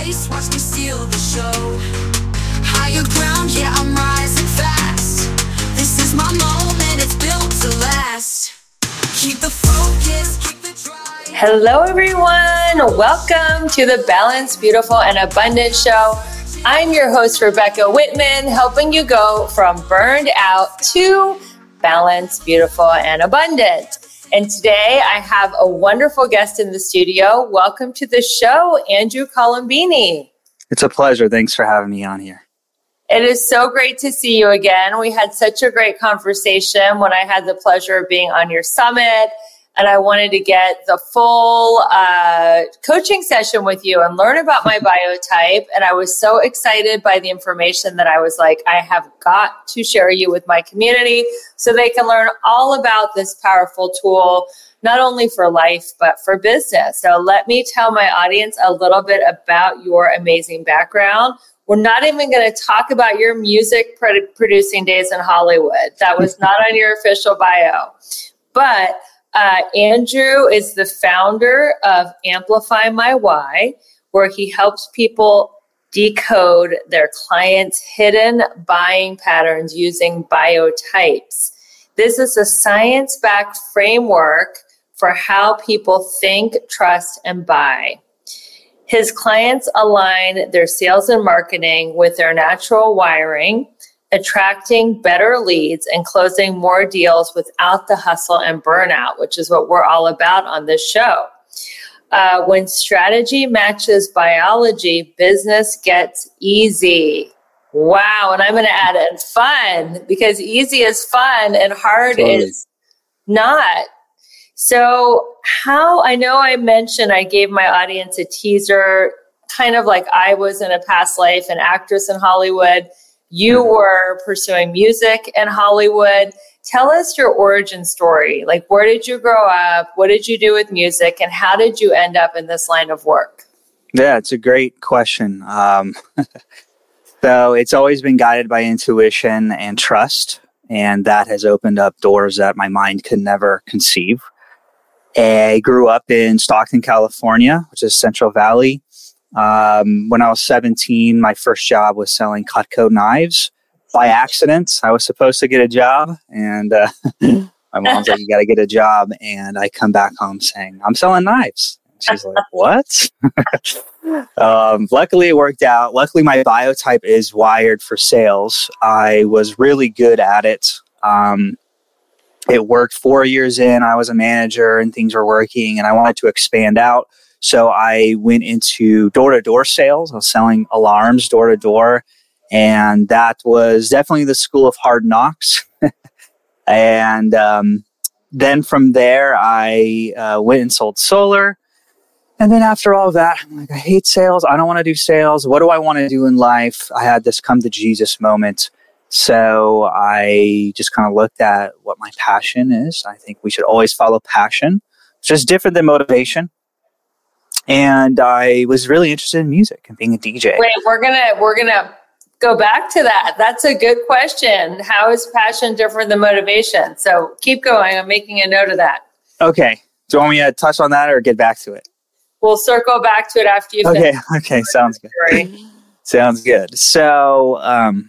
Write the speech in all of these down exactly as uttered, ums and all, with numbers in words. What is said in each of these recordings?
race, watch me steal the show. Higher ground, yeah, I'm rising fast. This is my moment, it's built to last. Keep the focus, keep the drive. Hello, everyone. Welcome to the Balanced, Beautiful, and Abundant Show. I'm your host, Rebecca Whitman, helping you go from burned out to balanced, beautiful, and abundant. And today I have a wonderful guest in the studio. Welcome to the show, Andrew Colombini. It's a pleasure. Thanks for having me on here. It is so great to see you again. We had such a great conversation when I had the pleasure of being on your summit, and I wanted to get the full uh, coaching session with you and learn about my biotype. And I was so excited by the information that I was like, I have got to share you with my community so they can learn all about this powerful tool, not only for life, but for business. So let me tell my audience a little bit about your amazing background. We're not even going to talk about your music produ- producing days in Hollywood. That was not on your official bio. But uh, Andrew is the founder of Amplify My Why, where he helps people decode their clients' hidden buying patterns using biotypes. This is a science-backed framework for how people think, trust, and buy. His clients align their sales and marketing with their natural wiring, attracting better leads and closing more deals without the hustle and burnout, which is what we're all about on this show. Uh, when strategy matches biology, business gets easy. Wow. And I'm going to add in fun, because easy is fun and hard Totally. is not. So how, I know I mentioned, I gave my audience a teaser, kind of like I was in a past life an actress in Hollywood. You mm-hmm. were pursuing music in Hollywood. Tell us your origin story. Like, where did you grow up? What did you do with music? And how did you end up in this line of work? Yeah, it's a great question. Um, so it's always been guided by intuition and trust. And that has opened up doors that my mind could never conceive. I grew up in Stockton, California, which is Central Valley. Um, when I was seventeen, my first job was selling Cutco knives. By accident, I was supposed to get a job, and uh, my mom's like, you got to get a job. And I come back home saying, I'm selling knives. And she's like, what? um, luckily, it worked out. Luckily, my biotype is wired for sales. I was really good at it. Um, It worked four years in. I was a manager and things were working, and I wanted to expand out. So I went into door-to-door sales. I was selling alarms door-to-door, and that was definitely the school of hard knocks. and um, then from there, I uh, went and sold solar. And then after all of that, I'm like, I hate sales. I don't want to do sales. What do I want to do in life? I had this come to Jesus moment. So I just kind of looked at what my passion is. I think we should always follow passion. It's just different than motivation. And I was really interested in music and being a D J. Wait, we're gonna we're gonna go back to that. That's a good question. How is passion different than motivation? So keep going. I'm making a note of that. Okay. Do you want me to touch on that or get back to it? We'll circle back to it after you Okay. finish. Okay. Sounds good. Sounds good. So, um,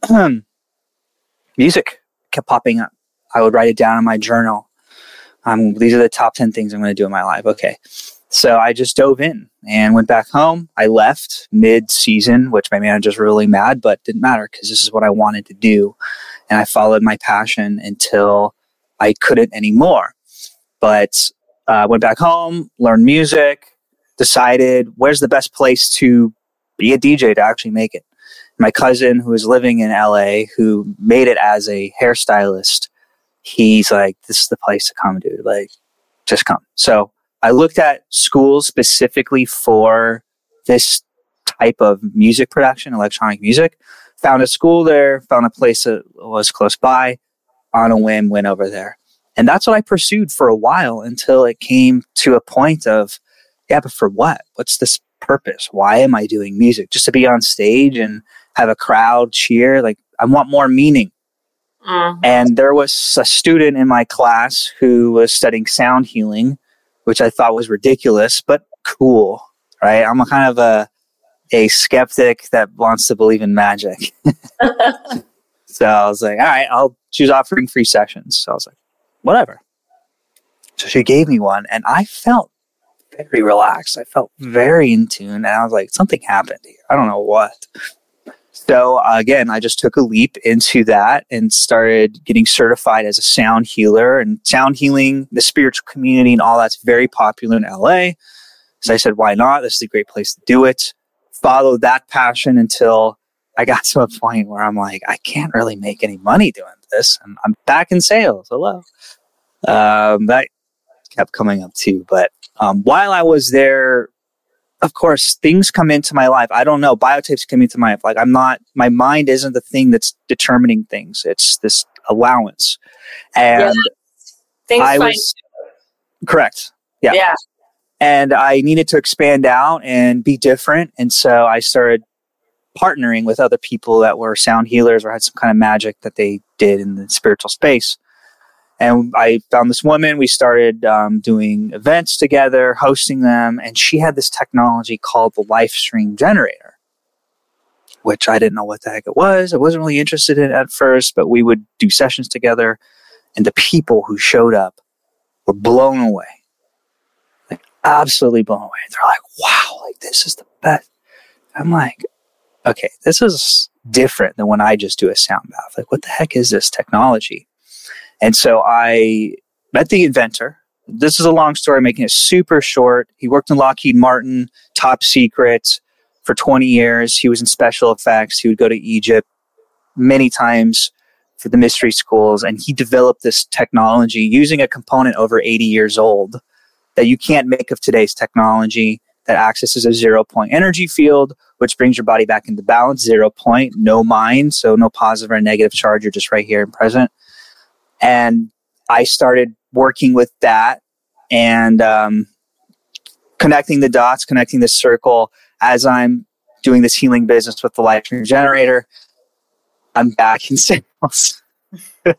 music kept popping up. I would write it down in my journal. Um, these are the top ten things I'm going to do in my life. Okay. So I just dove in and went back home. I left mid-season, which my manager's really mad, but didn't matter because this is what I wanted to do. And I followed my passion until I couldn't anymore. But I uh, went back home, learned music, decided where's the best place to be a D J to actually make it. My cousin, who was living in L A, who made it as a hairstylist, he's like, this is the place to come, dude. Like, just come. So I looked at schools specifically for this type of music production, electronic music, found a school there, found a place that was close by, on a whim, went over there. And that's what I pursued for a while until it came to a point of, yeah, but for what? What's this purpose? Why am I doing music? Just to be on stage and have a crowd cheer? Like, I want more meaning. Mm-hmm. And there was a student in my class who was studying sound healing, which I thought was ridiculous, but cool, right? I'm a kind of a a skeptic that wants to believe in magic. So I was like, all right, I'll, she was offering free sessions. So I was like, whatever. So she gave me one and I felt very relaxed. I felt very in tune and I was like, something happened here. I don't know what. So uh, again, I just took a leap into that and started getting certified as a sound healer, and sound healing, the spiritual community and all that's very popular in L A. So I said, why not? This is a great place to do it. Followed that passion until I got to a point where I'm like, I can't really make any money doing this. And I'm back in sales. Hello. Um, that kept coming up too. But um, while I was there, of course, things come into my life. I don't know. Biotypes come into my life. Like I'm not, my mind isn't the thing that's determining things. It's this allowance. And yeah. Things I find was correct. Yeah. Yeah. And I needed to expand out and be different. And so I started partnering with other people that were sound healers or had some kind of magic that they did in the spiritual space. And I found this woman. We started um, doing events together, hosting them. And she had this technology called the Life Stream Generator, which I didn't know what the heck it was. I wasn't really interested in it at first, but we would do sessions together. And the people who showed up were blown away. Like, absolutely blown away. They're like, wow, like this is the best. I'm like, okay, this is different than when I just do a sound bath. Like, what the heck is this technology? And so I met the inventor. This is a long story, making it super short. He worked in Lockheed Martin, top secret, for twenty years. He was in special effects. He would go to Egypt many times for the mystery schools. And he developed this technology using a component over eighty years old that you can't make of today's technology, that accesses a zero point energy field, which brings your body back into balance. Zero point, no mind. So no positive or negative charge. You're just right here and present. And I started working with that and um, connecting the dots, connecting the circle as I'm doing this healing business with the Life Stream Generator. I'm back in sales. And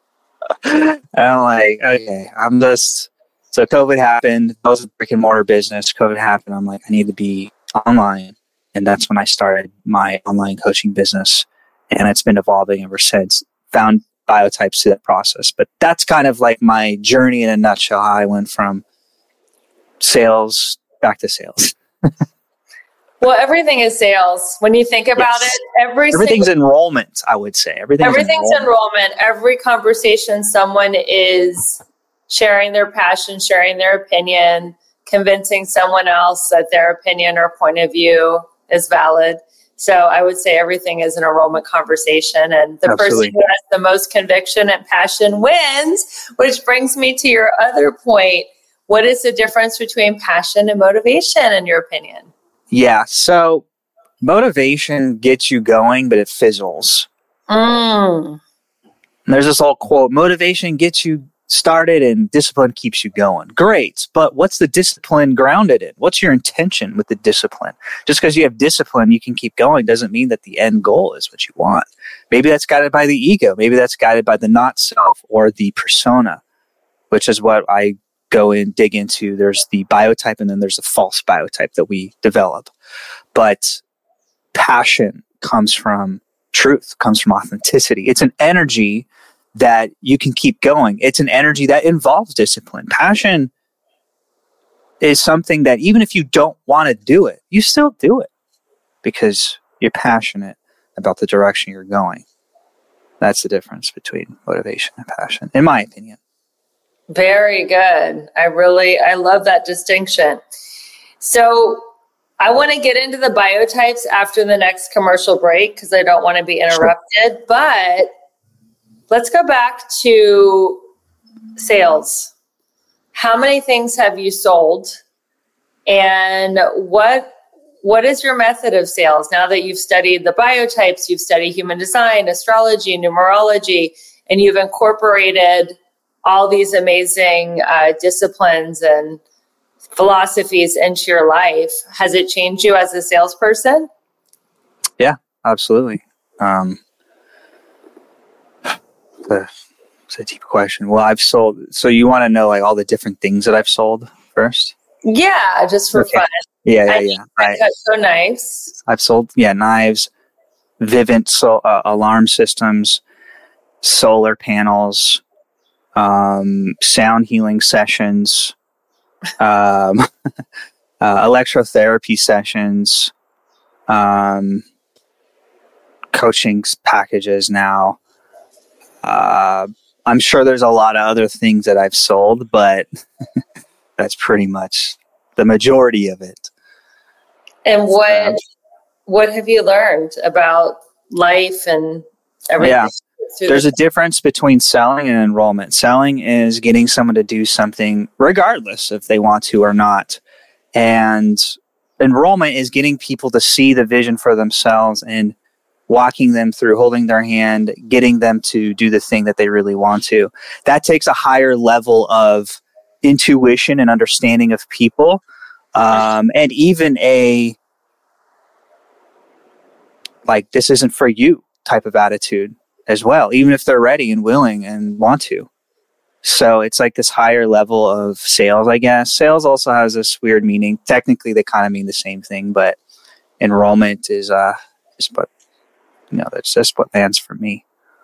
I'm like, okay, I'm just, so COVID happened. That was a brick and mortar business. COVID happened. I'm like, I need to be online. And that's when I started my online coaching business. And it's been evolving ever since. Found Biotypes through that process. But that's kind of like my journey in a nutshell, how I went from sales back to sales. Well, everything is sales. When you think about Yes. it, every Everything's single, enrollment, I would say. Everything's, everything's enrollment. enrollment. Every conversation, someone is sharing their passion, sharing their opinion, convincing someone else that their opinion or point of view is valid. So I would say everything is an enrollment conversation, and the Absolutely. person who has the most conviction and passion wins, which brings me to your other point. What is the difference between passion and motivation, in your opinion? Yeah. So motivation gets you going, but it fizzles. Mm. And there's this old quote, motivation gets you started and discipline keeps you going. Great. But what's the discipline grounded in? What's your intention with the discipline? Just because you have discipline, you can keep going doesn't mean that the end goal is what you want. Maybe that's guided by the ego. Maybe that's guided by the not self or the persona, which is what I go and dig into. There's the biotype and then there's the false biotype that we develop. But passion comes from truth, comes from authenticity. It's an energy that you can keep going. It's an energy that involves discipline. Passion is something that even if you don't want to do it, you still do it because you're passionate about the direction you're going. That's the difference between motivation and passion, in my opinion. Very good. I really, I love that distinction. So I want to get into the biotypes after the next commercial break because I don't want to be interrupted, sure. But let's go back to sales. How many things have you sold? And what what is your method of sales? Now that you've studied the biotypes, you've studied human design, astrology, numerology, and you've incorporated all these amazing uh, disciplines and philosophies into your life. Has it changed you as a salesperson? Yeah, absolutely. Um, It's a deep question. Well, I've sold. So you want to know like all the different things that I've sold first? Yeah, just for Okay. fun. Yeah, yeah, I yeah. think I, Cutco knives. I've sold, yeah, knives, Vivint so, uh, alarm systems, solar panels, um, sound healing sessions, um, uh, electrotherapy sessions, um, coaching packages now. Uh, I'm sure there's a lot of other things that I've sold, but that's pretty much the majority of it. And what Um, what have you learned about life and everything? Yeah. through There's this? a difference between selling and enrollment. Selling is getting someone to do something regardless if they want to or not. And enrollment is getting people to see the vision for themselves and walking them through, holding their hand, getting them to do the thing that they really want to. That takes a higher level of intuition and understanding of people, um, and even a like, this isn't for you type of attitude as well, even if they're ready and willing and want to. So it's like this higher level of sales, I guess. Sales also has this weird meaning. Technically, they kind of mean the same thing, but enrollment is uh is what you know. That's just what lands for me.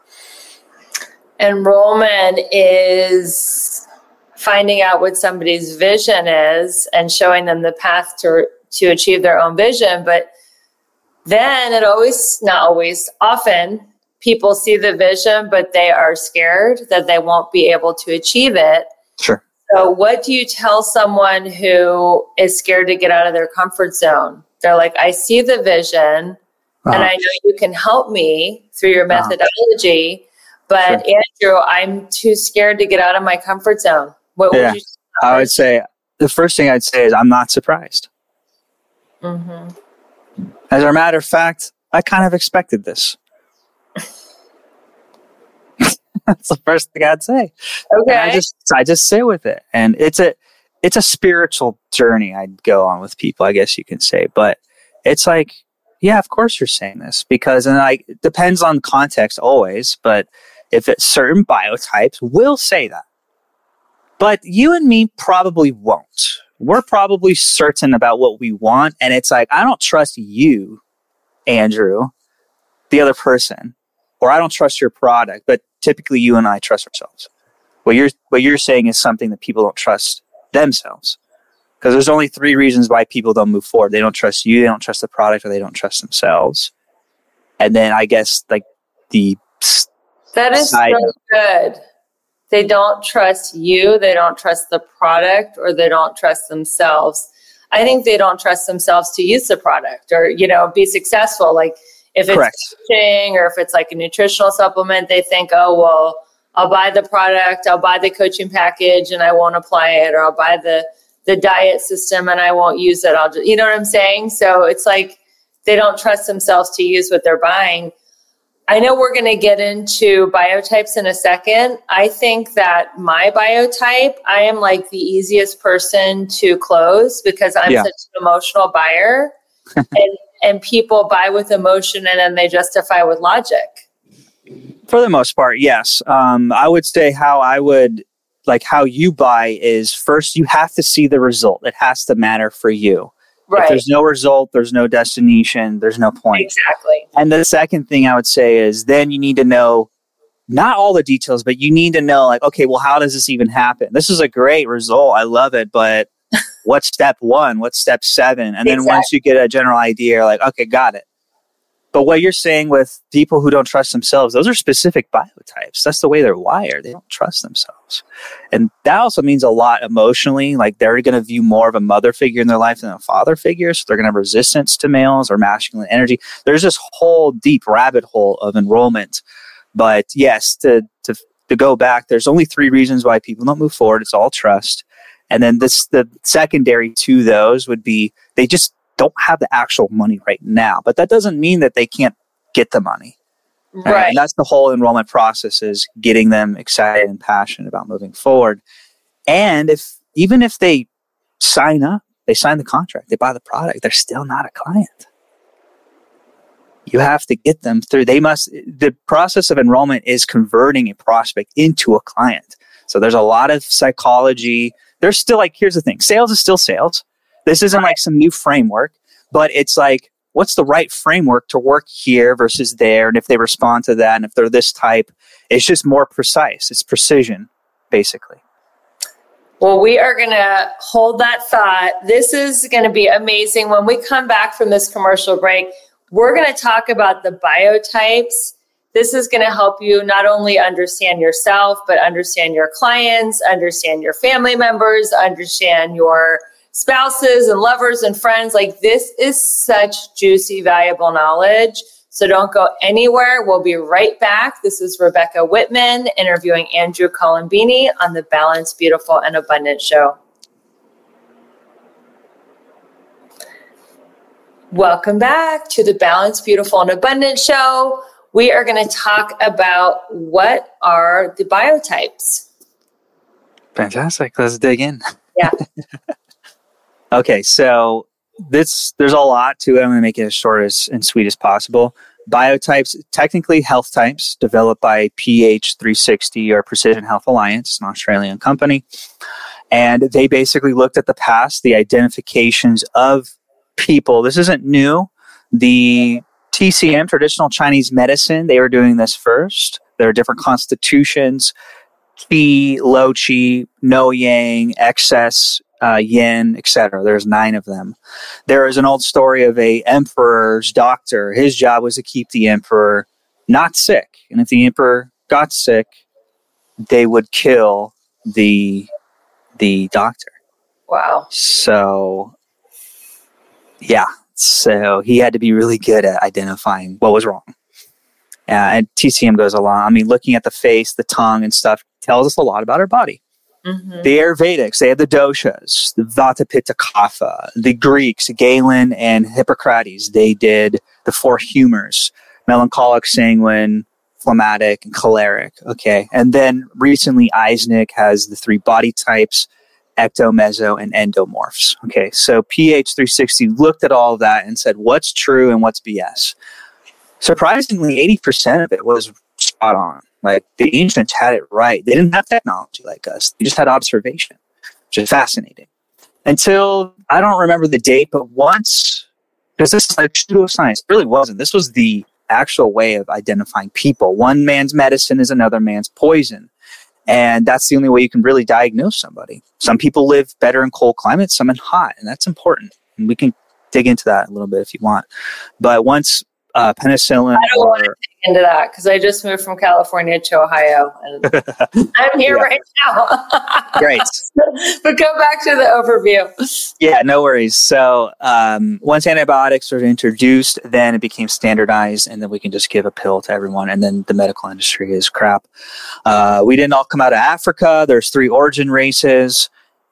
Enrollment is finding out what somebody's vision is and showing them the path to to achieve their own vision. But then it always, not always, often people see the vision, but they are scared that they won't be able to achieve it. Sure. So what do you tell someone who is scared to get out of their comfort zone? They're like, I see the vision, uh-huh. and I know you can help me through your methodology, uh-huh. but sure. Andrew, I'm too scared to get out of my comfort zone. What yeah. would you say? I would say, the first thing I'd say is I'm not surprised. Mm-hmm. As a matter of fact, I kind of expected this. That's the first thing I'd say. Okay. And I just I just sit with it. And it's a it's a spiritual journey I'd go on with people, I guess you can say. But it's like, yeah, of course you're saying this. Because, and like, it depends on context always, but if it's certain biotypes will say that. But you and me probably won't. We're probably certain about what we want. And it's like, I don't trust you, Andrew, the other person, or I don't trust your product, but typically you and I trust ourselves. What you're, what you're saying is something that people don't trust themselves. Because there's only three reasons why people don't move forward. They don't trust you, they don't trust the product, or they don't trust themselves. And then I guess like the That is so note, good. They don't trust you, they don't trust the product, or they don't trust themselves. I think they don't trust themselves to use the product or, you know, be successful. Like if it's Correct. coaching or if it's like a nutritional supplement, they think, oh, well, I'll buy the product, I'll buy the coaching package and I won't apply it, or I'll buy the, the diet system and I won't use it. I'll just, you know what I'm saying? So it's like they don't trust themselves to use what they're buying. I know we're going to get into biotypes in a second. I think that my biotype, I am like the easiest person to close because I'm yeah. such an emotional buyer. and, and people buy with emotion and then they justify with logic. For the most part, yes. Um, I would say how I would, like how you buy is first you have to see the result. It has to matter for you. Right. If there's no result, there's no destination, there's no point. Exactly. And the second thing I would say is then you need to know not all the details, but you need to know like, okay, well, how does this even happen? This is a great result. I love it. But what's step one? What's step seven? And then exactly. once you get a general idea, you're like, okay, got it. But what you're saying with people who don't trust themselves, those are specific biotypes. That's the way they're wired. They don't trust themselves. And that also means a lot emotionally. Like they're going to view more of a mother figure in their life than a father figure. So they're going to have resistance to males or masculine energy. There's this whole deep rabbit hole of enrollment. But yes, to, to, to go back, there's only three reasons why people don't move forward. It's all trust. And then this, the secondary to those would be they just don't have the actual money right now, but that doesn't mean that they can't get the money. Right. right. And that's the whole enrollment process, is getting them excited and passionate about moving forward. And if, even if they sign up, they sign the contract, they buy the product, they're still not a client. You have to get them through. They must, the process of enrollment is converting a prospect into a client. So there's a lot of psychology. There's still like, here's the thing, sales is still sales. This isn't like some new framework, but it's like, what's the right framework to work here versus there? And if they respond to that, and if they're this type, it's just more precise. It's precision, basically. Well, we are going to hold that thought. This is going to be amazing. When we come back from this commercial break, we're going to talk about the biotypes. This is going to help you not only understand yourself, but understand your clients, understand your family members, understand your spouses and lovers and friends. Like, this is such juicy, valuable knowledge. So don't go anywhere. We'll be right back. This is Rebecca Whitman interviewing Andrew Colombini on the Balanced, Beautiful, and Abundant Show. Welcome back to the Balanced, Beautiful, and Abundant Show. We are going to talk about what are the biotypes. Fantastic. Let's dig in. Yeah. Okay, so this there's a lot to it. I'm going to make it as short as and sweet as possible. Biotypes, technically health types, developed by P H three sixty or Precision Health Alliance, an Australian company. And they basically looked at the past, the identifications of people. This isn't new. The T C M, traditional Chinese medicine, they were doing this first. There are different constitutions, qi, low qi, no yang, excess, uh, yin, et cetera. There's nine of them. There is an old story of a emperor's doctor. His job was to keep the emperor not sick. And if the emperor got sick, they would kill the the doctor. Wow. So, yeah. So he had to be really good at identifying what was wrong. Uh, and T C M goes along. I mean, looking at the face, the tongue, and stuff tells us a lot about our body. Mm-hmm. The Ayurvedics, they have the doshas, the Vata, Pitta, Kapha. The Greeks, Galen and Hippocrates, they did the four humors: melancholic, sanguine, phlegmatic, and choleric. Okay, and then recently Eisnick has the three body types: ecto, meso, and endomorphs. Okay, so P H three sixty looked at all of that and said, what's true and what's B S? Surprisingly, eighty percent of it was spot on. Like, the ancients had it right. They didn't have technology like us. They just had observation, which is fascinating. Until, I don't remember the date, but once, because this is like pseudoscience, it really wasn't. This was the actual way of identifying people. One man's medicine is another man's poison. And that's the only way you can really diagnose somebody. Some people live better in cold climates, some in hot, and that's important. And we can dig into that a little bit if you want. But once uh, penicillin... I don't or, want to dig into that because I just moved from California to Ohio. And I'm here yeah. right now. Great. But go back to the overview. Yeah, no worries. So um, once antibiotics were introduced, then it became standardized, and then we can just give a pill to everyone, and then the medical industry is crap. Uh, we didn't all come out of Africa. There's three origin races,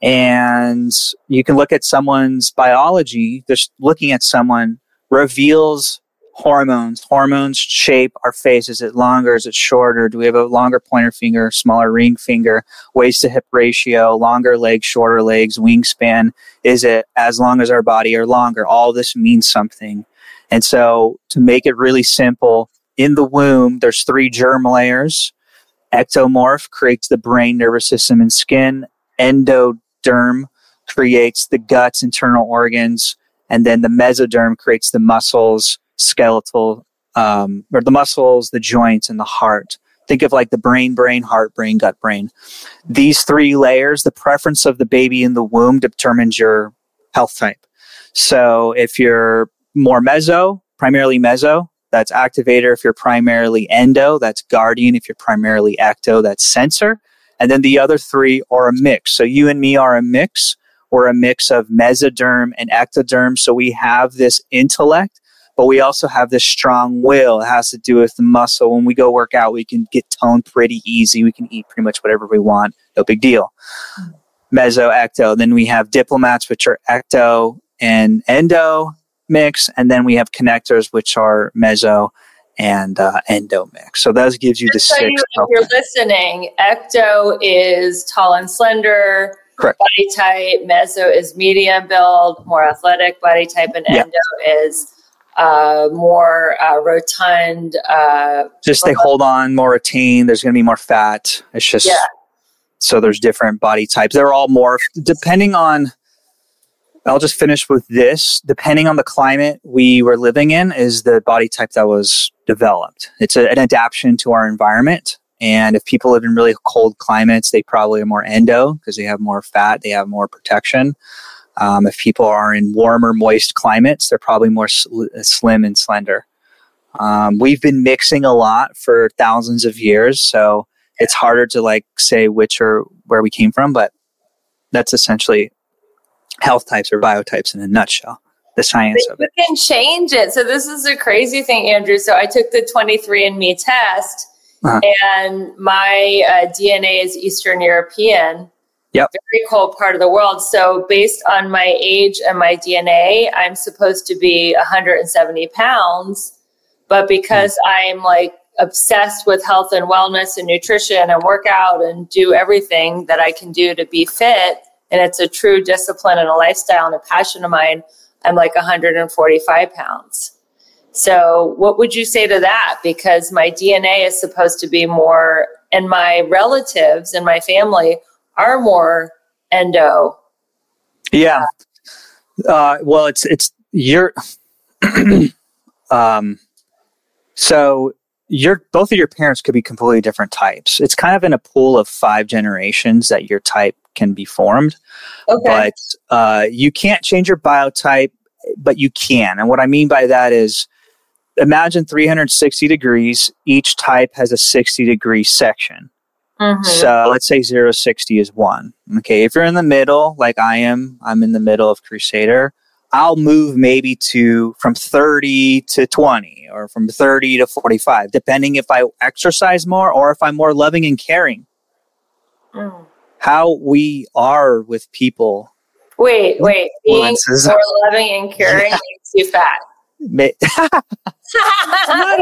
and you can look at someone's biology. Just looking at someone reveals hormones. Hormones shape our face. Is it longer? Is it shorter? Do we have a longer pointer finger, smaller ring finger, waist to hip ratio, longer legs, shorter legs, wingspan? Is it as long as our body or longer? All this means something. And so to make it really simple, in the womb, there's three germ layers. Ectomorph creates the brain, nervous system, and skin. Endoderm creates the guts, internal organs. And then the mesoderm creates the muscles, skeletal, um, or the muscles, the joints, and the heart. Think of like the brain, brain, heart, brain, gut, brain. These three layers, the preference of the baby in the womb determines your health type. So if you're more meso, primarily meso, that's activator. If you're primarily endo, that's guardian. If you're primarily ecto, that's sensor. And then the other three are a mix. So you and me are a mix. We're a mix of mesoderm and ectoderm. So we have this intellect, but we also have this strong will. It has to do with the muscle. When we go work out, we can get toned pretty easy. We can eat pretty much whatever we want. No big deal. Meso, ecto. Then we have diplomats, which are ecto and endo mix. And then we have connectors, which are meso and uh, endo mix. So that gives you Just the so six. You, if you're listening, ecto is tall and slender. Correct. Body type. Meso is medium build, more athletic body type. And Yeah. endo is uh, more uh, rotund. Uh, Just they hold on, more retain. There's going to be more fat. It's just, Yeah. so there's different body types. They're all more, depending on, I'll just finish with this. Depending on the climate we were living in is the body type that was developed. It's a, an adaptation to our environment. And if people live in really cold climates, they probably are more endo because they have more fat, they have more protection. Um, if people are in warmer, moist climates, they're probably more sl- slim and slender. Um, we've been mixing a lot for thousands of years, so it's harder to like say which or where we came from, but that's essentially health types or biotypes in a nutshell, the science but of it. You can change it. So this is a crazy thing, Andrew. So I took the twenty-three and me test, uh-huh. and my uh, D N A is Eastern European. Yep. Very cold part of the world. So based on my age and my D N A, I'm supposed to be one hundred seventy pounds. But because mm. I'm like obsessed with health and wellness and nutrition and workout and do everything that I can do to be fit, and it's a true discipline and a lifestyle and a passion of mine, I'm like one hundred forty-five pounds. So what would you say to that? Because my D N A is supposed to be more, and my relatives and my family are more endo. Yeah. Uh, well, it's, it's, you're, um, so your, both of your parents could be completely different types. It's kind of in a pool of five generations that your type can be formed. Okay. But, uh, you can't change your biotype, but you can. And what I mean by that is imagine three hundred sixty degrees. Each type has a sixty degree section. Mm-hmm. So let's say zero to sixty is one. Okay, if you're in the middle, like I am, I'm in the middle of Crusader, I'll move maybe to from thirty to twenty or from thirty to forty-five, depending if I exercise more or if I'm more loving and caring. Mm. How we are with people. Wait, wait. Being more loving and caring yeah. makes you fat. not,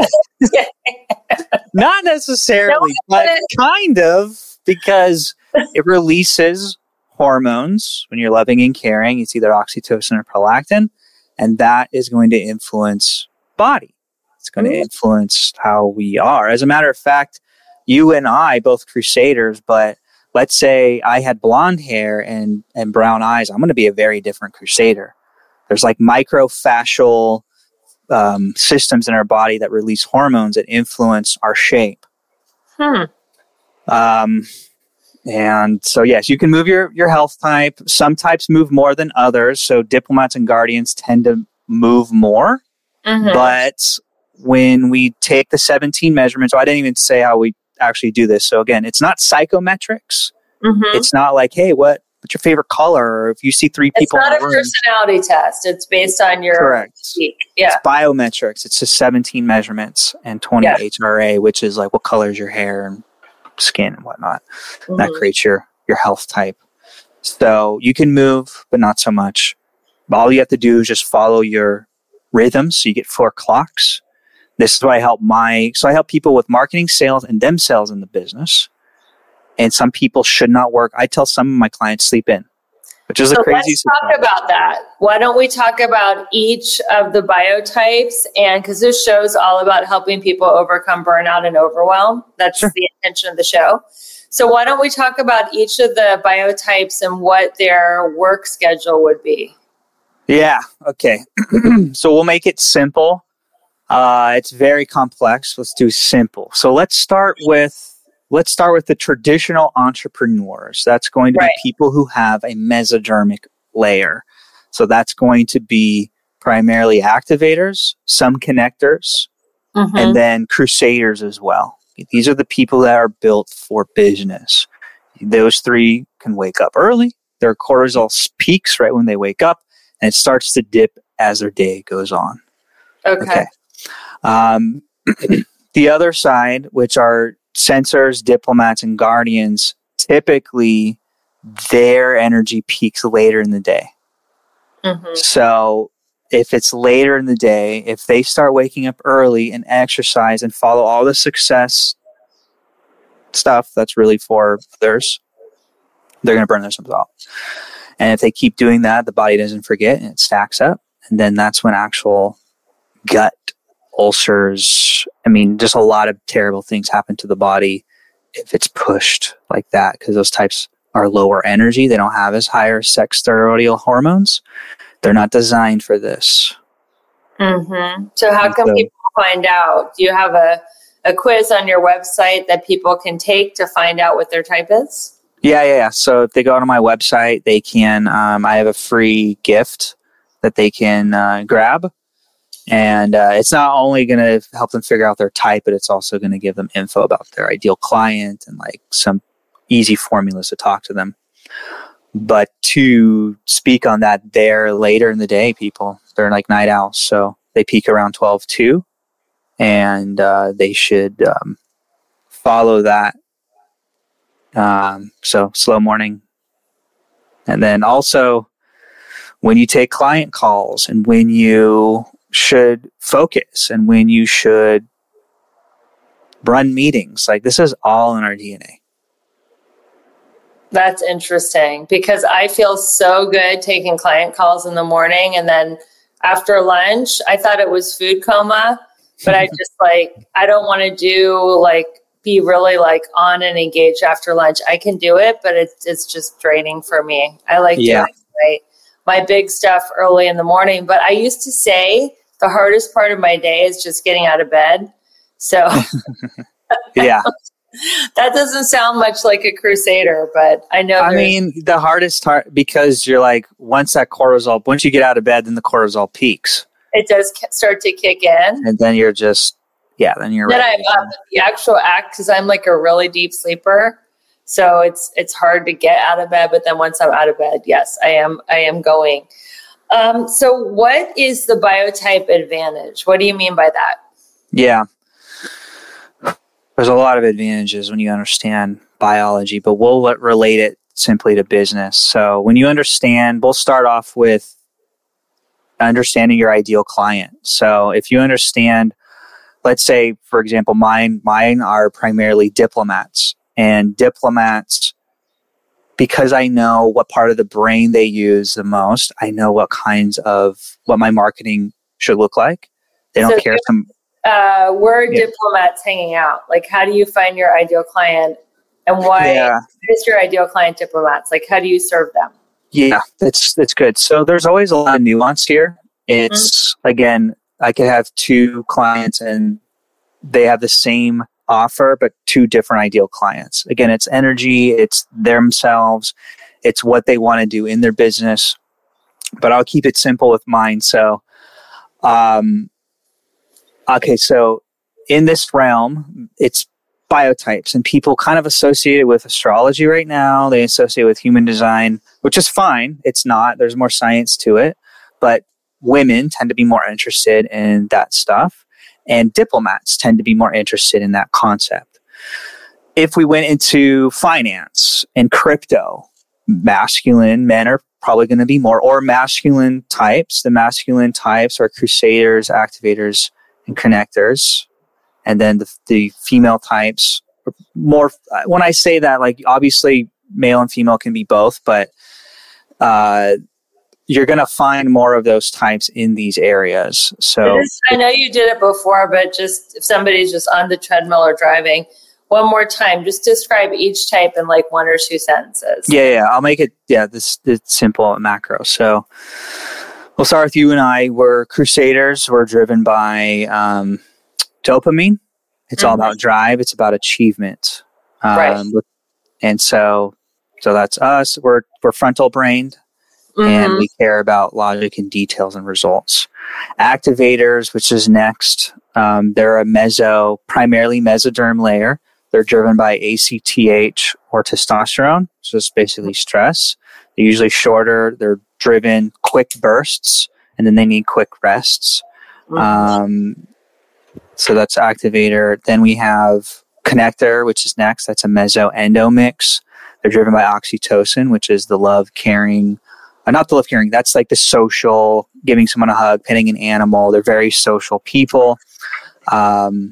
not necessarily, no, but kind of, because it releases hormones when you're loving and caring. It's either oxytocin or prolactin, and that is going to influence body. It's going mm-hmm. to influence how we are. As a matter of fact, you and I, both Crusaders, but let's say I had blonde hair and, and brown eyes, I'm going to be a very different Crusader. There's like microfascial Um, systems in our body that release hormones that influence our shape. Hmm. Um, and so, yes, you can move your, your health type. Some types move more than others. So diplomats and guardians tend to move more. Mm-hmm. But when we take the seventeen measurements, so I didn't even say how we actually do this. So again, it's not psychometrics. Mm-hmm. It's not like, hey, what? What's your favorite color? Or if you see three people in the room. It's not a personality test. It's based on your Correct. Physique. Yeah. It's biometrics. It's just seventeen measurements and twenty yeah. H R A, which is like what color is your hair and skin and whatnot. Mm-hmm. That creates your, your health type. So you can move, but not so much. All you have to do is just follow your rhythms. So you get four clocks. This is what I help my, so I help people with marketing, sales, and themselves in the business. And some people should not work. I tell some of my clients sleep in, which is so a crazy. Let's talk situation. About that. Why don't we talk about each of the biotypes? And because this show is all about helping people overcome burnout and overwhelm. That's sure. the intention of the show. So why don't we talk about each of the biotypes and what their work schedule would be? Yeah. Okay. So we'll make it simple. Uh, it's very complex. Let's do simple. So let's start with Let's start with the traditional entrepreneurs. That's going to right. be people who have a mesodermic layer. So that's going to be primarily activators, some connectors, mm-hmm. and then crusaders as well. These are the people that are built for business. Those three can wake up early. Their cortisol peaks right when they wake up, and it starts to dip as their day goes on. Okay. okay. Um, the other side, which are sensors, diplomats, and guardians, typically their energy peaks later in the day. Mm-hmm. So if it's later in the day, if they start waking up early and exercise and follow all the success stuff that's really for others, they're going to burn themselves out. And if they keep doing that, the body doesn't forget and it stacks up. And then that's when actual gut ulcers, I mean, just a lot of terrible things happen to the body if it's pushed like that, because those types are lower energy. They don't have as higher sex steroidal hormones. They're not designed for this. Mm-hmm. So how And can so- people find out? Do you have a, a quiz on your website that people can take to find out what their type is? Yeah, yeah, yeah. So if they go to my website, they can, um, I have a free gift that they can uh, grab. And uh, it's not only going to help them figure out their type, but it's also going to give them info about their ideal client and like some easy formulas to talk to them. But to speak on that there later in the day, people, they're like night owls. So they peak around twelve two, and uh, they should um, follow that. Um, so slow morning. And then also when you take client calls and when you should focus and when you should run meetings, like this is all in our D N A. That's interesting because I feel so good taking client calls in the morning, and then after lunch, I thought it was food coma, but I just like, I don't want to do like, be really like on and engaged after lunch. I can do it, but it's, it's just draining for me. I like Yeah. doing my, my big stuff early in the morning, but I used to say the hardest part of my day is just getting out of bed. So Yeah. that doesn't sound much like a crusader, but I know. I there's- mean, the hardest part, because you're like, once that cortisol, once you get out of bed, then the cortisol peaks. it does ki- start to kick in. And then you're just, yeah, then you're Then ready. I'm up the actual act because I'm like a really deep sleeper. So it's it's hard to get out of bed, but then once I'm out of bed, yes, I am I am going. Um, so what is the biotype advantage? What do you mean by that? Yeah. There's a lot of advantages when you understand biology, but we'll let- relate it simply to business. So when you understand, we'll start off with understanding your ideal client. So if you understand, let's say, for example, mine, mine are primarily diplomats, and diplomats, because I know what part of the brain they use the most, I know what kinds of, what my marketing should look like. They don't So care. Some, Uh, we're Yeah. diplomats hanging out. Like, how do you find your ideal client, and why Yeah. is your ideal client diplomats? Like, how do you serve them? Yeah, that's that's good. So there's always a lot of nuance here. It's again, I could have two clients and they have the same offer, but two different ideal clients. Again, it's energy, it's themselves, it's what they want to do in their business. But I'll keep it simple with mine. So, um, okay, so in this realm, it's biotypes, and people kind of associate it with astrology right now. They associate it with human design, which is fine. It's not. There's more science to it, but women tend to be more interested in that stuff, and diplomats tend to be more interested in that concept. If we went into finance and crypto, masculine men are probably going to be more, or masculine types. The masculine types are crusaders, activators, and connectors. And then the, the female types are more, when I say that, like obviously male and female can be both, but uh, you're going to find more of those types in these areas. So Just- I know you did it before, but just if somebody's just on the treadmill or driving, one more time, just describe each type in like one or two sentences. yeah, yeah, I'll make it, yeah, this it's simple and macro. So we'll start with you and I. We're crusaders. We're driven by um, dopamine. It's all Mhm. about drive. It's about achievement. Um, Right. And so, so that's us. We're, we're frontal brained. And Mhm. we care about logic and details and results. Activators, which is next, um, they're a meso, primarily mesoderm layer. They're driven by A C T H or testosterone, so it's basically stress. They're usually shorter. They're driven quick bursts, and then they need quick rests. Mhm. Um, so that's activator. Then we have connector, which is next. That's a meso-endo mix. They're driven by oxytocin, which is the love, caring, uh, not the love, caring. That's like the social, giving someone a hug, petting an animal. They're very social people. Um,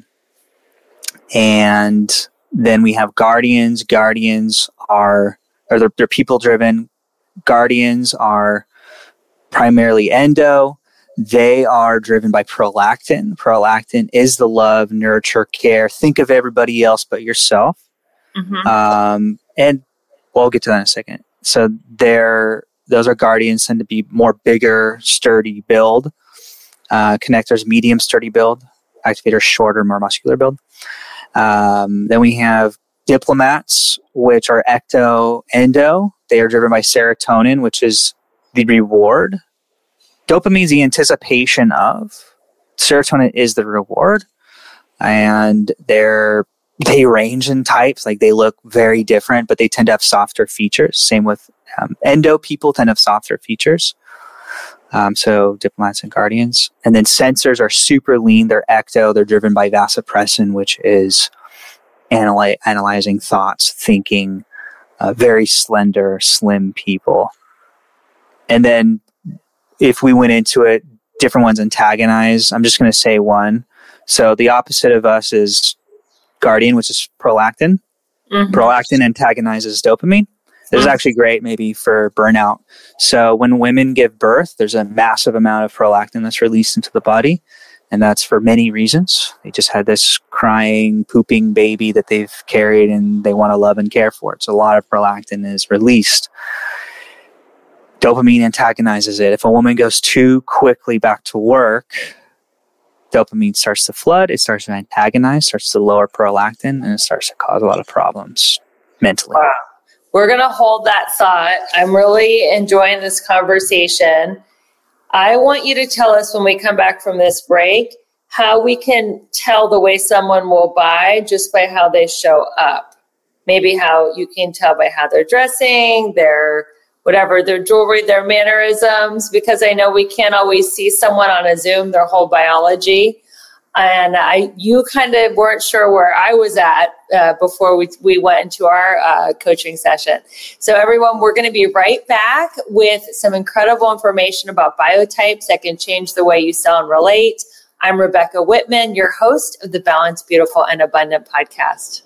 and then we have guardians. Guardians are, or they're, they're people driven. Guardians are primarily endo. They are driven by prolactin. Prolactin is the love, nurture, care. Think of everybody else but yourself. Mhm. Um, and well, we'll get to that in a second. So they're, those are guardians, tend to be more bigger, sturdy build. Uh, connectors, medium, sturdy build. Activators, shorter, more muscular build. Um, then we have diplomats, which are ecto, endo. They are driven by serotonin, which is the reward. Dopamine is the anticipation of. Serotonin is the reward. And they're they range in types. Like they look very different, but they tend to have softer features. Same with um, endo people tend to have softer features. Um, so diplomats and guardians. And then sensors are super lean. They're ecto. They're driven by vasopressin, which is analy- analyzing thoughts, thinking, uh, very slender, slim people. And then if we went into it, different ones antagonize. I'm just going to say one. So the opposite of us is guardian, which is prolactin. Mm-hmm. Prolactin antagonizes dopamine. This is actually great maybe for burnout. So when women give birth, there's a massive amount of prolactin that's released into the body. And that's for many reasons. They just had this crying, pooping baby that they've carried and they want to love and care for it. So a lot of prolactin is released. Dopamine antagonizes it. If a woman goes too quickly back to work, dopamine starts to flood. It starts to antagonize, starts to lower prolactin, and it starts to cause a lot of problems mentally. Wow. We're going to hold that thought. I'm really enjoying this conversation. I want you to tell us when we come back from this break how we can tell the way someone will buy just by how they show up. Maybe how you can tell by how they're dressing, their whatever, their jewelry, their mannerisms, because I know we can't always see someone on a Zoom, their whole biology. And I, you kind of weren't sure where I was at uh, before we we went into our uh, coaching session. So everyone, we're going to be right back with some incredible information about biotypes that can change the way you sell and relate. I'm Rebecca Whitman, your host of the Balanced, Beautiful, and Abundant podcast.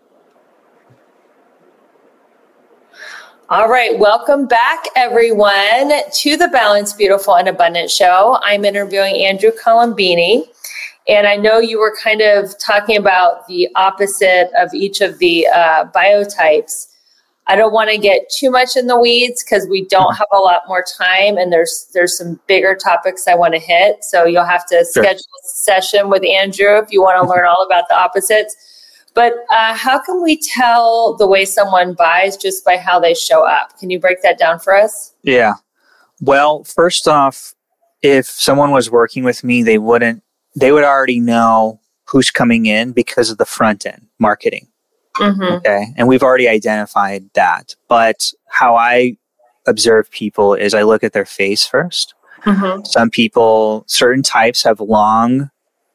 All right, welcome back, everyone, to the Balanced, Beautiful, and Abundant show. I'm interviewing Andrew Colombini. And I know you were kind of talking about the opposite of each of the uh, biotypes. I don't want to get too much in the weeds because we don't have a lot more time, and there's there's some bigger topics I want to hit. So you'll have to Sure. schedule a session with Andrew if you want to learn all about the opposites. But uh, how can we tell the way someone buys just by how they show up? Can you break that down for us? Yeah. Well, first off, if someone was working with me, they wouldn't they would already know who's coming in because of the front end marketing. Mm-hmm. Okay. And we've already identified that. But how I observe people is I look at their face first. Mm-hmm. Some people, certain types have long,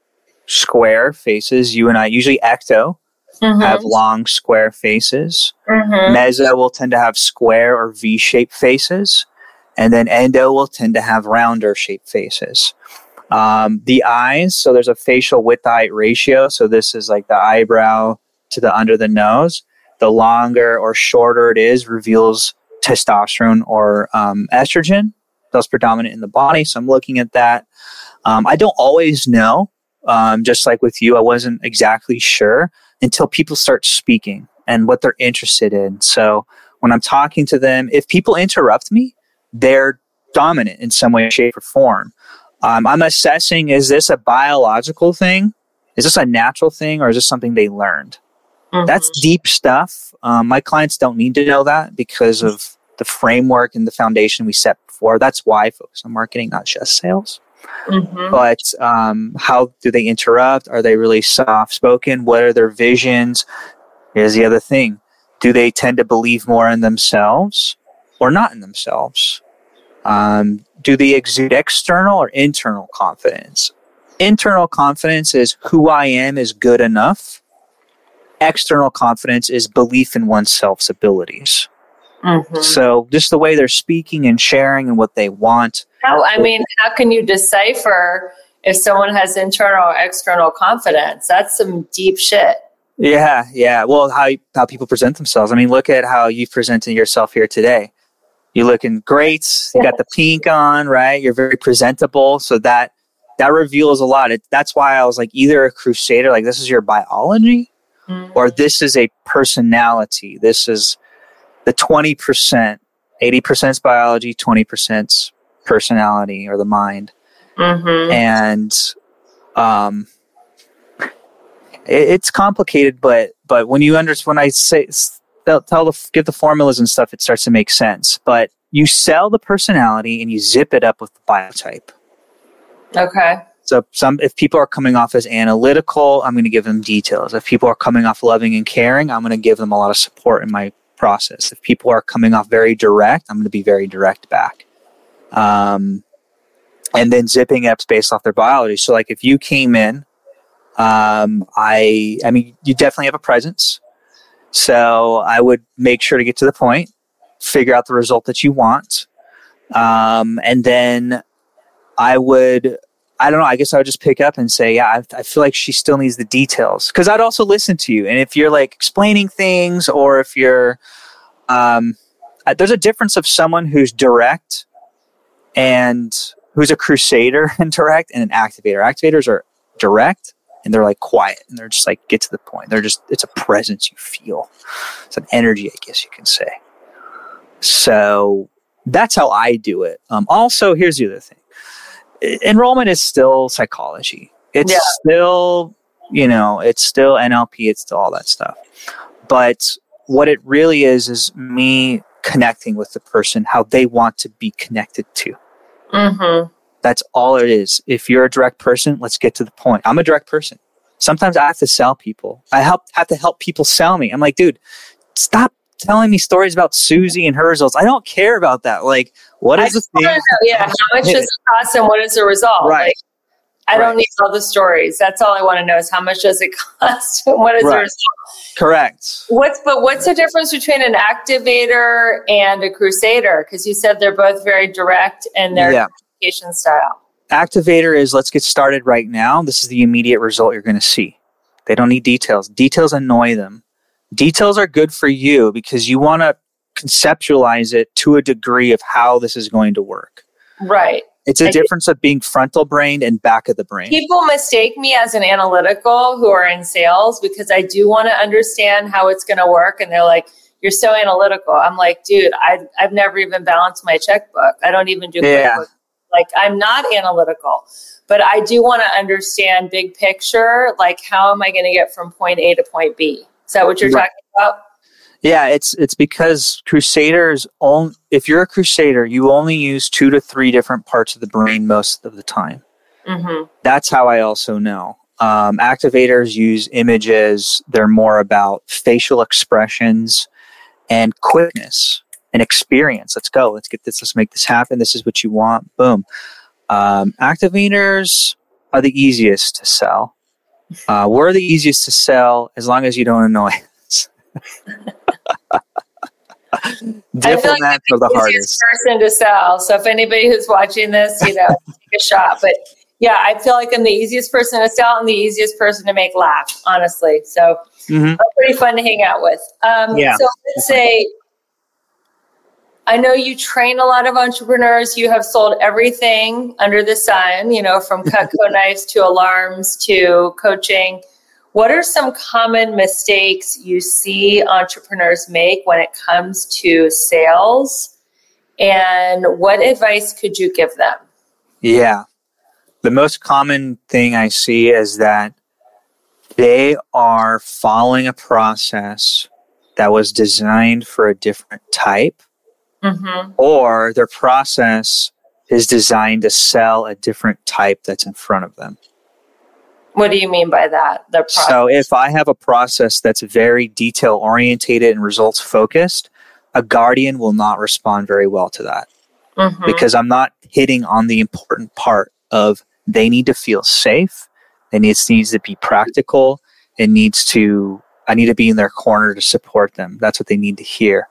square faces. You and I, usually ecto, mm-hmm. have long, square faces. Mm-hmm. Meso will tend to have square or V-shaped faces. And then endo will tend to have rounder shaped faces. Um, the eyes, so there's a facial width-height ratio. So this is like the eyebrow to the under the nose. The longer or shorter it is reveals testosterone or um, estrogen. That's predominant in the body. So I'm looking at that. Um, I don't always know. Um, just like with you, I wasn't exactly sure until people start speaking and what they're interested in. So when I'm talking to them, if people interrupt me, they're dominant in some way, shape, or form. Um, I'm assessing, is this a biological thing? Is this a natural thing? Or is this something they learned? Mm-hmm. That's deep stuff. Um, my clients don't need to know that because of the framework and the foundation we set before. That's why I focus on marketing, not just sales. Mm-hmm. But um, how do they interrupt? Are they really soft-spoken? What are their visions? Here's the other thing. Do they tend to believe more in themselves or not in themselves? Um, do they exude external or internal confidence? Internal confidence is who I am is good enough. External confidence is belief in oneself's abilities. Mm-hmm. So just the way they're speaking and sharing and what they want. How, I mean, how can you decipher if someone has internal or external confidence? That's some deep shit. Yeah, yeah. Well, how how people present themselves. I mean, look at how you've presented yourself here today. You're looking great. You got the pink on, right? You're very presentable. So that that reveals a lot. It, that's why I was like, either a crusader, like this is your biology, mm-hmm. or this is a personality. This is the twenty percent, eighty percent is biology, twenty percent is personality or the mind. Mm-hmm. And um, it, it's complicated, but but when you understand, when I say tell, tell the give the formulas and stuff, it starts to make sense. But you sell the personality and you zip it up with the biotype. Okay. So some if people are coming off as analytical, I'm going to give them details. If people are coming off loving and caring, I'm going to give them a lot of support in my process. If people are coming off very direct, I'm going to be very direct back. Um, and then zipping up based off their biology. So like if you came in, um, I, I mean, you definitely have a presence. So I would make sure to get to the point, figure out the result that you want. Um, and then I would, I don't know, I guess I would just pick up and say, yeah, I, I feel like she still needs the details. Because I'd also listen to you. And if you're like explaining things, or if you're, um, there's a difference of someone who's direct and who's a crusader and direct, and an activator. Activators are direct and they're like quiet and they're just like, get to the point. They're just, it's a presence you feel. It's an energy, I guess you can say. So that's how I do it. Um, also, here's the other thing. Enrollment is still psychology. It's yeah. still, you know, it's still N L P. It's still all that stuff. But what it really is, is me connecting with the person, how they want to be connected to. Mm-hmm. That's all it is. If you're a direct person, let's get to the point. I'm a direct person. Sometimes I have to sell people. I help have to help people sell me. I'm like, dude, stop telling me stories about Susie and her results. I don't care about that. Like, what is I the thing? Know, yeah, how much does it cost and what is the result? Right. Like, I right. don't need all the stories. That's all I want to know is how much does it cost and what is right. the result? Correct. What's but what's the difference between an activator and a crusader? Because you said they're both very direct in their yeah. communication style. Activator is, let's get started right now. This is the immediate result you're going to see. They don't need details. Details annoy them. Details are good for you because you want to conceptualize it to a degree of how this is going to work. Right. It's a I difference of being frontal brained and back of the brain. People mistake me as an analytical who are in sales because I do want to understand how it's going to work. And they're like, you're so analytical. I'm like, dude, I, I've never even balanced my checkbook. I don't even do yeah. QuickBooks. Like, I'm not analytical. But I do want to understand big picture, like how am I going to get from point A to point B? Is that what you're right. talking about? Yeah, it's it's because crusaders, only, if you're a crusader, you only use two to three different parts of the brain most of the time. Mm-hmm. That's how I also know. Um, activators use images. They're more about facial expressions and quickness and experience. Let's go. Let's get this. Let's make this happen. This is what you want. Boom. Um, activators are the easiest to sell. Uh, we're the easiest to sell as long as you don't annoy us. Diplomats like are the hardest person to sell. So if anybody who's watching this, you know, take a shot. But yeah, I feel like I'm the easiest person to sell and the easiest person to make laugh, honestly. So mm-hmm. I'm pretty fun to hang out with. Um, yeah. So let's say, I know you train a lot of entrepreneurs. You have sold everything under the sun, you know, from Cutco knives to alarms to coaching. What are some common mistakes you see entrepreneurs make when it comes to sales? And what advice could you give them? Yeah. The most common thing I see is that they are following a process that was designed for a different type, mm-hmm. or their process is designed to sell a different type that's in front of them. What do you mean by that? The process? So if I have a process that's very detail orientated and results focused, a guardian will not respond very well to that mm-hmm. because I'm not hitting on the important part of they need to feel safe. It needs, needs to be practical. It needs to, I need to be in their corner to support them. That's what they need to hear.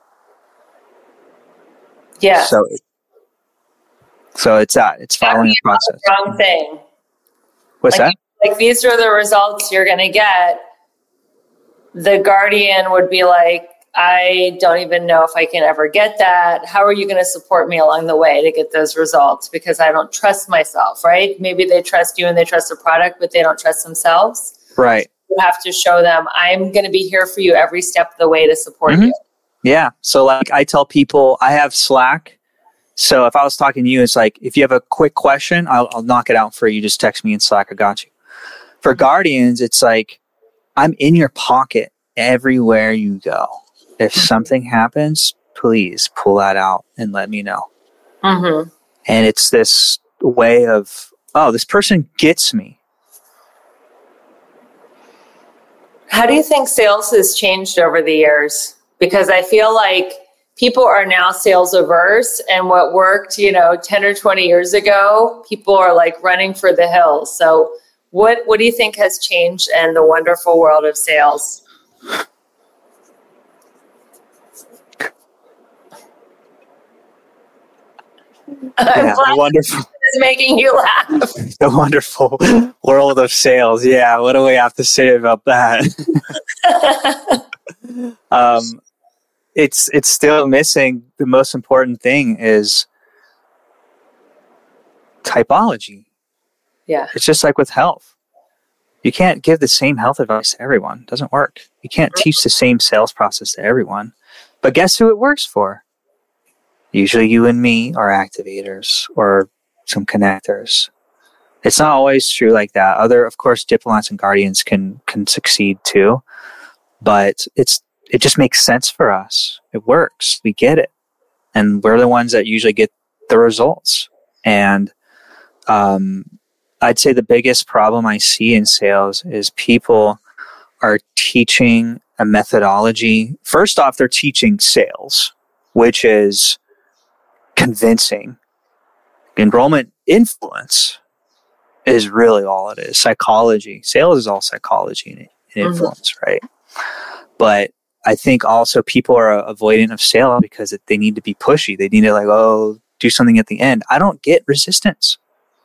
Yeah. So, so it's that. It's following a process. Wrong thing. What's like, that? Like, these are the results you're going to get. The guardian would be like, I don't even know if I can ever get that. How are you going to support me along the way to get those results? Because I don't trust myself, right? Maybe they trust you and they trust the product, but they don't trust themselves. Right. You have to show them, I'm going to be here for you every step of the way to support mm-hmm. you. Yeah. So like I tell people I have Slack. So if I was talking to you, it's like, if you have a quick question, I'll, I'll knock it out for you. Just text me in Slack. I got you. For Guardians, it's like, I'm in your pocket everywhere you go. If something happens, please pull that out and let me know. Mm-hmm. And it's this way of, oh, this person gets me. How do you think sales has changed over the years? Because I feel like people are now sales averse, and what worked, you know, ten or twenty years ago, people are like running for the hills. So what, what do you think has changed in the wonderful world of sales? Yeah, wonderful. It's making you laugh. The wonderful world of sales. Yeah, what do we have to say about that? um, it's it's still missing. The most important thing is typology. Yeah, it's just like with health. You can't give the same health advice to everyone. It doesn't work. You can't teach the same sales process to everyone. But guess who it works for? Usually you and me are activators or some connectors. It's not always true like that. Other, of course, diplomats and guardians can can succeed too. But it's it just makes sense for us. It works. We get it. And we're the ones that usually get the results. And um, I'd say the biggest problem I see in sales is people are teaching a methodology. First off, they're teaching sales, which is convincing. Enrollment influence is really all it is. Psychology. Sales is all psychology and influence, mm-hmm. right? But I think also people are avoidant of sales because they need to be pushy. They need to like, oh, do something at the end. I don't get resistance.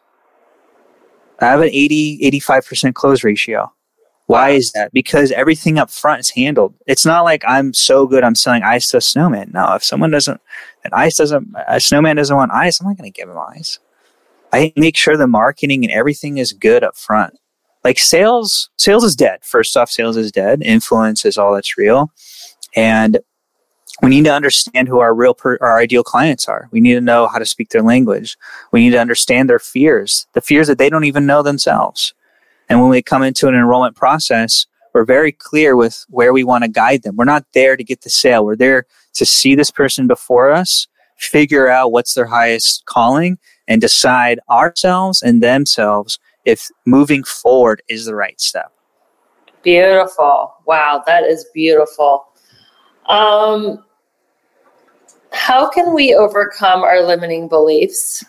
I have an eighty, eighty-five percent close ratio. Why is that? Because everything up front is handled. It's not like I'm so good I'm selling ice to a snowman. No, if someone doesn't, an ice doesn't, a snowman doesn't want ice, I'm not going to give him ice. I make sure the marketing and everything is good up front. Like sales, sales is dead. First off, sales is dead. Influence is all that's real. And we need to understand who our real, per, our ideal clients are. We need to know how to speak their language. We need to understand their fears, the fears that they don't even know themselves. And when we come into an enrollment process, we're very clear with where we want to guide them. We're not there to get the sale. We're there to see this person before us, figure out what's their highest calling, and decide ourselves and themselves if moving forward is the right step. Beautiful. Wow, that is beautiful. Um, how can we overcome our limiting beliefs?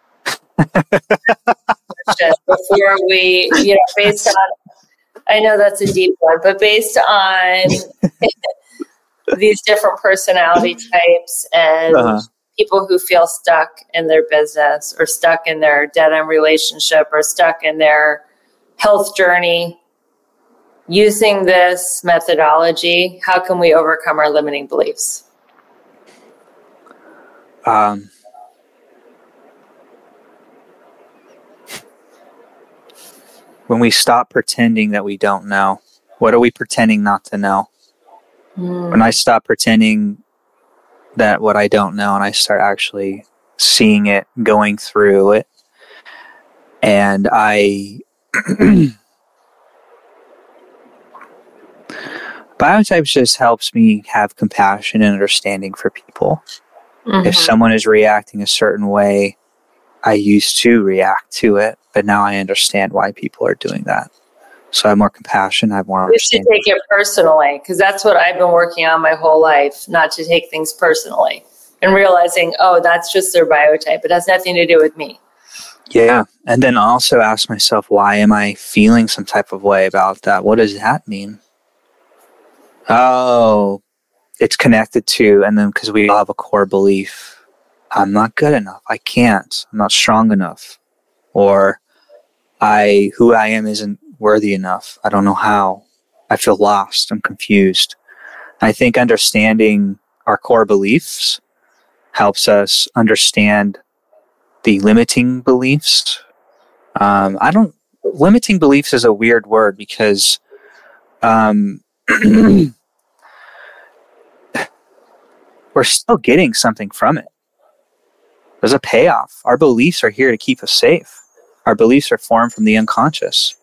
Before we, you know, based on, I know that's a deep one, but based on these different personality types and uh-huh. people who feel stuck in their business or stuck in their dead-end relationship or stuck in their health journey, using this methodology, how can we overcome our limiting beliefs? Um. When we stop pretending that we don't know, what are we pretending not to know? Mm. When I stop pretending that what I don't know and I start actually seeing it, going through it, and I... Biotypes just helps me have compassion and understanding for people. Mm-hmm. If someone is reacting a certain way, I used to react to it, but now I understand why people are doing that. So I have more compassion. I have more understanding. You should take it personally, because that's what I've been working on my whole life, not to take things personally and realizing, oh, that's just their biotype. It has nothing to do with me. Yeah. And then also ask myself, why am I feeling some type of way about that? What does that mean? Oh, it's connected to, and then because we all have a core belief. I'm not good enough. I can't. I'm not strong enough. Or I, who I am isn't worthy enough. I don't know how. I feel lost. I'm confused. I think understanding our core beliefs helps us understand the limiting beliefs. Um, I don't, limiting beliefs is a weird word because, um, we're still getting something from it. There's a payoff. Our beliefs are here to keep us safe. Our beliefs are formed from the unconscious,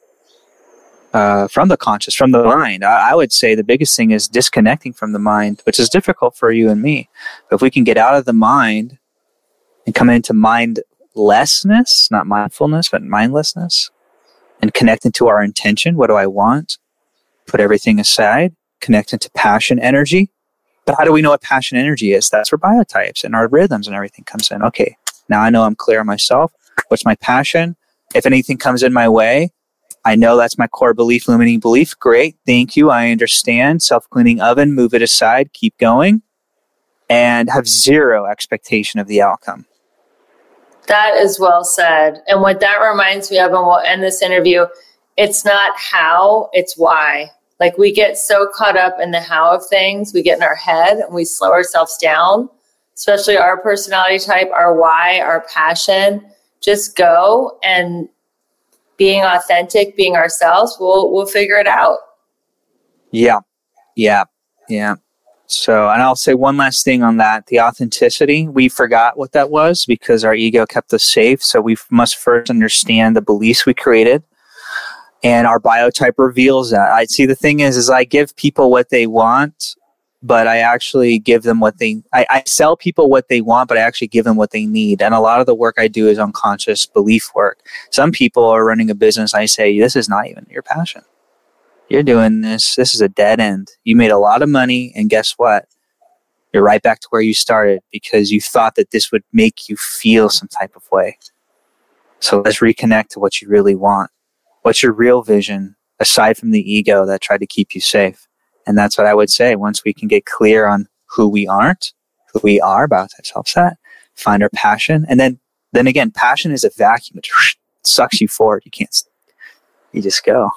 uh, from the conscious, from the mind. I, I would say the biggest thing is disconnecting from the mind, which is difficult for you and me. But if we can get out of the mind and come into mindlessness, not mindfulness, but mindlessness, and connect into our intention. What do I want? Put everything aside, connect into passion energy. But how do we know what passion energy is? That's where biotypes and our rhythms and everything comes in. Okay, now I know I'm clear on myself. What's my passion? If anything comes in my way, I know that's my core belief, limiting belief. Great, thank you. I understand. Self-cleaning oven, move it aside, keep going, and have zero expectation of the outcome. That is well said. And what that reminds me of, and we'll end this interview, it's not how, it's why. Like we get so caught up in the how of things, we get in our head and we slow ourselves down, especially our personality type, our why, our passion. Just go, and being authentic, being ourselves, we'll we'll figure it out. Yeah. Yeah. Yeah. So, and I'll say one last thing on that. The authenticity, we forgot what that was because our ego kept us safe. So we must first understand the beliefs we created. And our biotype reveals that. I see the thing is, is I give people what they want, but I actually give them what they, I, I sell people what they want, but I actually give them what they need. And a lot of the work I do is unconscious belief work. Some people are running a business. I say, this is not even your passion. You're doing this. This is a dead end. You made a lot of money. And guess what? You're right back to where you started because you thought that this would make you feel some type of way. So let's reconnect to what you really want. What's your real vision aside from the ego that tried to keep you safe? And that's what I would say. Once we can get clear on who we aren't, who we are, biotype self-set, find our passion. And then, then again, passion is a vacuum. It sucks you forward. You can't, you just go.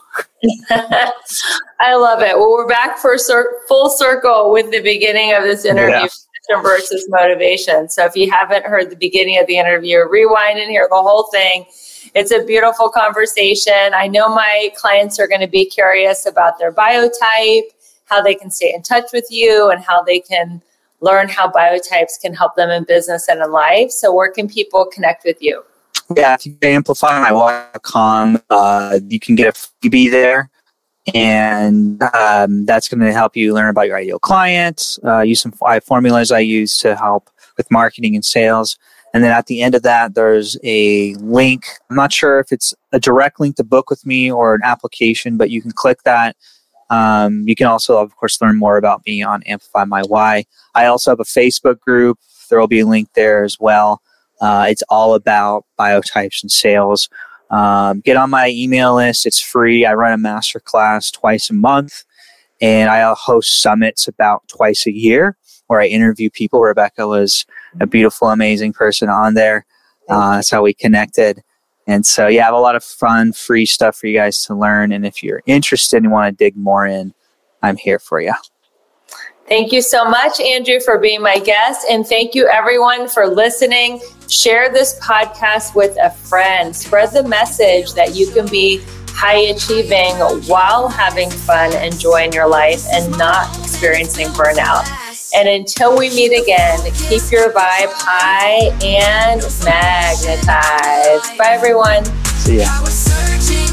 I love it. Well, we're back for cir- full circle with the beginning of this interview, yeah. Passion versus motivation. So if you haven't heard the beginning of the interview, rewind and hear the whole thing. It's a beautiful conversation. I know my clients are going to be curious about their biotype, how they can stay in touch with you, and how they can learn how biotypes can help them in business and in life. So where can people connect with you? Yeah, if you can amplify my dot com, uh, you can get a freebie there. And um, that's going to help you learn about your ideal clients, uh, use some five formulas I use to help with marketing and sales. And then at the end of that, there's a link. I'm not sure if it's a direct link to book with me or an application, but you can click that. Um, you can also, of course, learn more about me on Amplify My Why. I also have a Facebook group. There will be a link there as well. Uh, it's all about biotypes and sales. Um, get on my email list. It's free. I run a masterclass twice a month, and I host summits about twice a year where I interview people. Rebecca was a beautiful, amazing person on there. Uh, that's how we connected. And so, yeah, I have a lot of fun, free stuff for you guys to learn. And if you're interested and want to dig more in, I'm here for you. Thank you so much, Andrew, for being my guest. And thank you, everyone, for listening. Share this podcast with a friend. Spread the message that you can be high achieving while having fun and joy in your life and not experiencing burnout. And until we meet again, keep your vibe high and magnetized. Bye, everyone. See ya.